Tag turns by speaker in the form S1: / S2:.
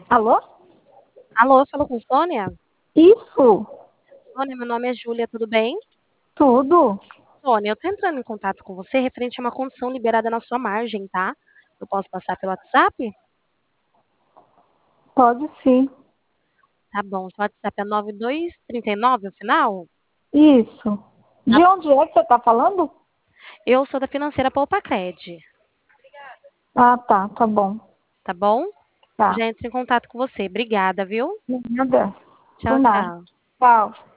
S1: Alô?
S2: Alô, falo com Sônia?
S1: Isso,
S2: Sônia, meu nome é Júlia, tudo bem?
S1: tudo.
S2: Sônia, eu tô entrando em contato com você referente a uma condição liberada na sua margem, tá? Eu posso passar pelo WhatsApp?
S1: Pode sim.
S2: Tá bom, seu WhatsApp é 9239, o final?
S1: Isso.
S2: Tá
S1: De
S2: bom.
S1: onde é que você está falando?
S2: Eu sou da financeira Poupacred,
S1: Ah, tá bom.
S2: tá bom?
S1: Tá.
S2: Já entro em contato com você. Obrigada, viu?
S1: Nada. Por
S2: Tchau,
S1: nada.
S2: tchau.
S1: Tchau.